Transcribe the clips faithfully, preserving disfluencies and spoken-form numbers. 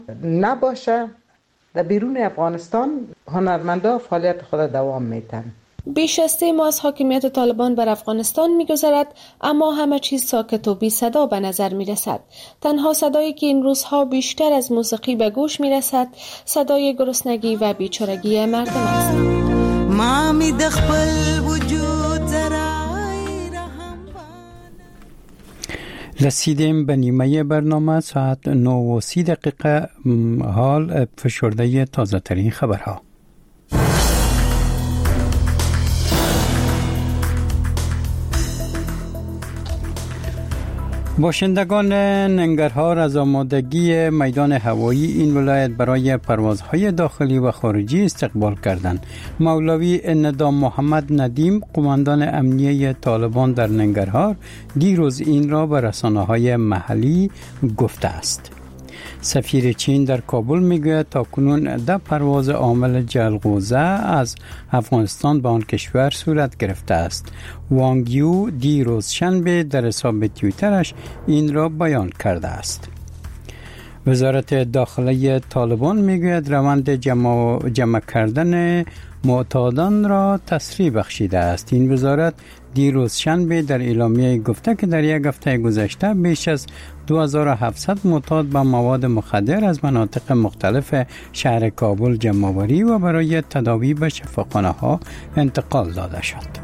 نباشه در بیرون افغانستان هنرمندا فعالیت خود دوام میتن. بیش از سه ماه از حاکمیت طالبان بر افغانستان می‌گذرد، اما همه چیز ساکت و بی صدا به نظر می‌رسد. تنها صدایی که این روزها بیشتر از موسیقی به گوش می‌رسد، صدای گرسنگی و بیچارگی مردم است. ما می دخل وجود رسیدیم به نیمه برنامه. ساعت نه و سی دقیقه. حال فشرده تازه ترین خبرها. باشندگان ننگرهار از آمادگی میدان هوایی این ولایت برای پروازهای داخلی و خارجی استقبال کردند. مولوی ندام محمد ندیم، قماندان امنیه طالبان در ننگرهار، دیروز این را به رسانه‌های محلی گفته است. سفیر چین در کابل میگوید تاکنون ده پرواز عامل جلغوزه از افغانستان به آن کشور صورت گرفته است. وانگ یو دیروز شنبه در حساب توییترش این را بیان کرده است. وزارت داخلی طالبان میگوید روند جمع, جمع کردن معتادان را تسریع بخشیده است. این وزارت دیروز شنبه در اعلامیه گفته که در یک هفته گذشته بیش از دو هزار و هفتصد معتاد با مواد مخدر از مناطق مختلف شهر کابل جمع‌آوری و برای تداوی به شفاخانه‌ها انتقال داده شد.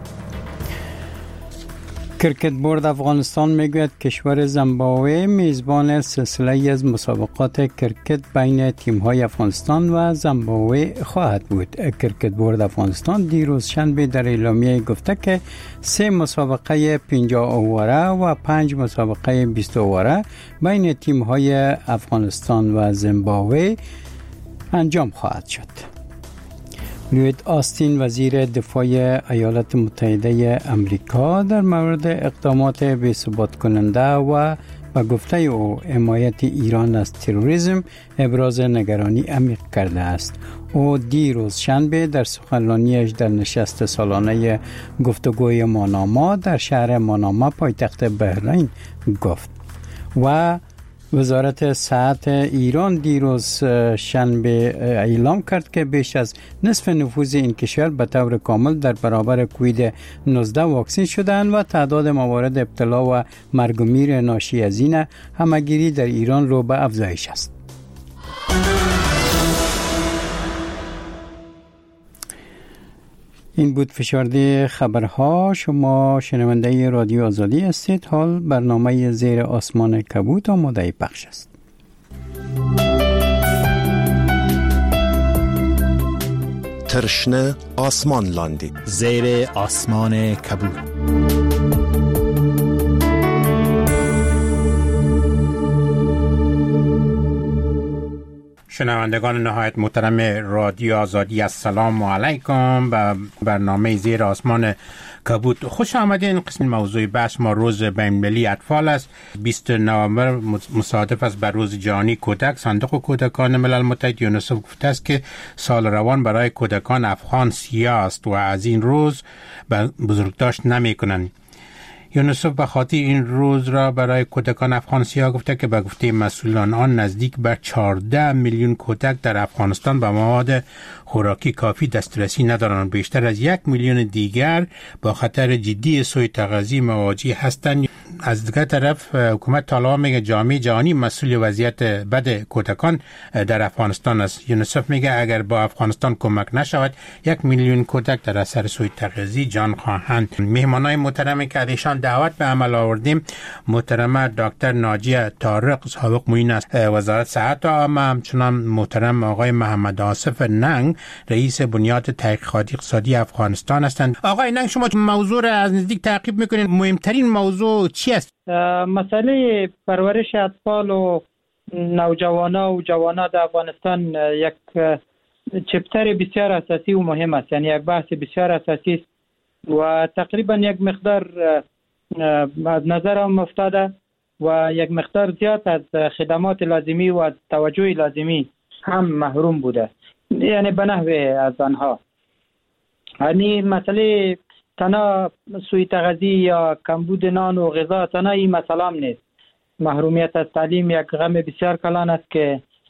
کرکت بورد افغانستان میگوید کشور زیمبابوه میزبان سلسله از مسابقات کرکت بین تیم‌های افغانستان و زیمبابوه خواهد بود. کرکت بورد افغانستان دیروز شنبه در اعلامیه گفته که سه مسابقه پنجاه اووره و پنج مسابقه بیست اووره بین تیم‌های افغانستان و زیمبابوه انجام خواهد شد. لوید آستین وزیر دفاع ایالات متحده امریکا در مورد اقدامات بی‌ثبات کننده و به گفته او حمایت ایران از تروریسم ابراز نگرانی عمیق کرده است. او دیروز شنبه در سخنرانیش در نشست سالانه گفتگوی ماناما در شهر ماناما پایتخت بحرین گفت و وزارت صحت ایران دیروز شنبه اعلام کرد که بیش از نصف نفوذ این کشور به طور کامل در برابر کووید نوزده واکسین شدند و تعداد موارد ابتلا و مرگ و میر ناشی از این همهگیری در ایران رو به افزایش است. این بود فشرده خبرها. شما شنونده رادیو آزادی هستید. حال برنامه زیر آسمان کبوت آماده پخش است. ترشنه آسمان لاندی زیر آسمان کبوت. شنوندگان نهایت محترم رادیو آزادی، السلام علیکم. به برنامه زیر آسمان کبوت خوش آمدین. قسم موضوع بحث ما روز بین‌المللی اطفال است. بیست نوامبر مصادف است بر روز جهانی کودک. صندوق کودکان ملل متحد یونیسف گفته است که سال روان برای کودکان افغان سیاه است و از این روز بزرگداشت نمی کنند. یونیسف به خاطر این روز را برای کودکان افغان سیاه گفته که به گفته مسئولان آن نزدیک به چهارده میلیون کودک در افغانستان به مواد خوراکی کافی دسترسی ندارند. بیشتر از یک میلیون دیگر با خطر جدی سوء تغذیه مواجه هستند. از دیگر طرف حکومت طالبان میگه جامعه جهانی مسئول وضعیت بد کودکان در افغانستان است. یونیسف میگه اگر با افغانستان کمک نشود یک میلیون کودک در اثر سوء تغذیه جان خواهند. مهمانای محترمی که ایشان دعوت به عمل آوردیم، محترم دکتر ناجیه طارق سابق معین است وزارت صحت عامه، همچنان محترم آقای محمد آصف ننگ رئیس بنیاد تحقیقات اقتصادی افغانستان هستند. آقای ننگ، شما موضوع را از نزدیک تعقیب میکنید. مهمترین موضوع چی است؟ مسئله پرورش اطفال و نوجوانا و جوانا در افغانستان یک چپتر بسیار اساسی و مهم است، یعنی یک بحث بسیار اساسی است و تقریبا یک مقدار از نظرم افتاده و یک مقدار زیاد از خدمات لازمی و از توجه لازمی هم محروم بوده، یعنی به نحو از آنها. یعنی مسئله تنها سوء تغذیه یا کمبود نان و غذا تنها این مسئله هم نیست. محرومیت از تعلیم یک غم بسیار کلان است که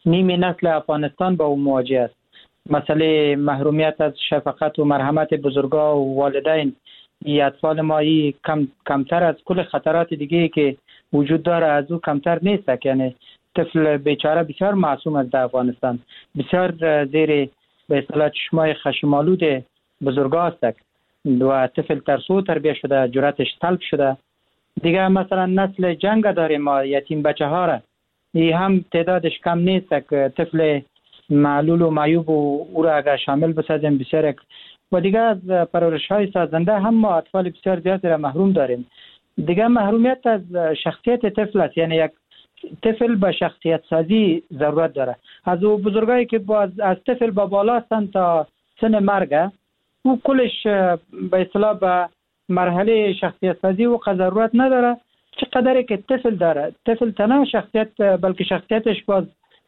نیم نسل افغانستان با او مواجه است. مسئله محرومیت از شفقت و مرحمت بزرگا و والدین، ای اطفال ما ای کم کمتر از کل خطرات دیگه که وجود داره از او کمتر نیست. یعنی طفل بیچاره بسیار معصوم است در افغانستان، بسیار زیر به اصطلاح چشمای خشمالود بزرگا است و طفل ترسو تربیت شده، جرأتش طلب شده. دیگه مثلا نسل جنگ داریم ما، یتیم بچه ها را، ای هم تعدادش کم نیست که طفل معلول و معیوب و او را اگر شامل بسازیم بسیار. و دیگه از پرورش های سازنده هم ما اطفال بسیار زیادی را محروم داریم. دیگه محرومیت از شخصیت طفل است، یعنی یک طفل به شخصیت سازی ضرورت داره. از او بزرگایی که باز از طفل با بالا هستند تا سن مرگ، او کلش به اصطلاح به مرحله شخصیت سازی و ضرورت نداره. چقدر که طفل داره، طفل تنها شخصیت بلکه شخصیتش باز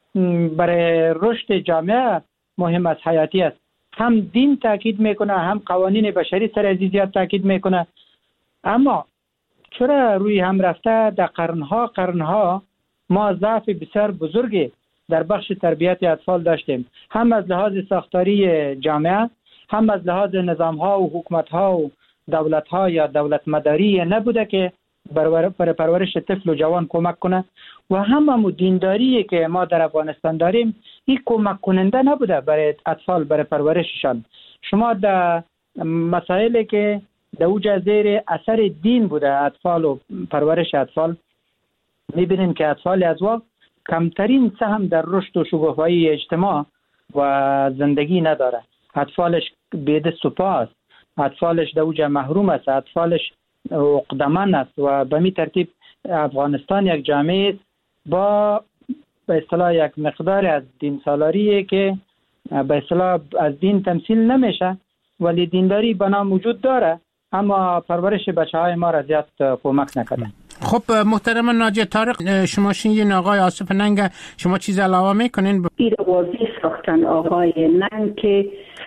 برای رشد جامعه مهم است، حیاتی است. هم دین تاکید میکنه، هم قوانین بشری سر عزیزیت تاکید میکنه. اما چرا روی هم رفته در قرنها قرنها ما ضعف بسیار بزرگی در بخش تربیت اطفال داشتیم، هم از لحاظ ساختاری جامعه، هم از لحاظ نظام ها و حکومت ها و دولت ها یا دولت مداری نبوده که برای پرورش طفل و جوان کمک کنه. و هم هم دینداری که ما در افغانستان داریم این کمک کننده نبوده برای اطفال، برای پرورششان. شما در مسائلی که در اوج زیر اثر دین بوده اطفال و پرورش اطفال، میبینیم که اطفال از وقت کمترین سهم در رشد و شکوفایی اجتماع و زندگی نداره. اطفالش بی‌دست و پا است، اطفالش در اوج محروم است، اطفالش عقده‌مند است. و به می ترتیب افغانستان یک جامعه با به اصطلاح یک مقدار از دین سالاری که به اصطلاح از دین تمثیل نمیشه، ولی دینداری بنا وجود داره، اما پرورش بچه های ما را زیاد کمک نکرده. خب محترم ناجی طارق، شما شنیدین آقای آصف ننگ، شما چیز علاوه میکنین؟ این واضح ساختن آقای ننگ که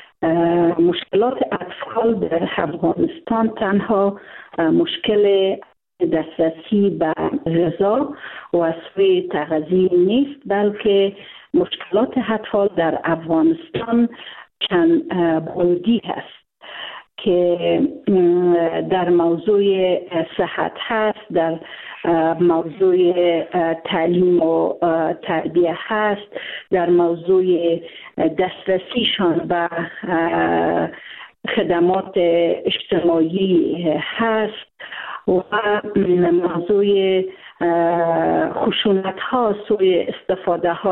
مشکلات اطفال در افغانستان تنها مشکل دسترسی به غذا و سوی تغذیه نیست، بلکه مشکلات اطفال در افغانستان چند بعدی هست که در موضوع صحت هست، در موضوع تعلیم و تربیه هست، در موضوع دسترسیشان به خدمات اجتماعی هست و موضوع خشونت ها سوی استفاده ها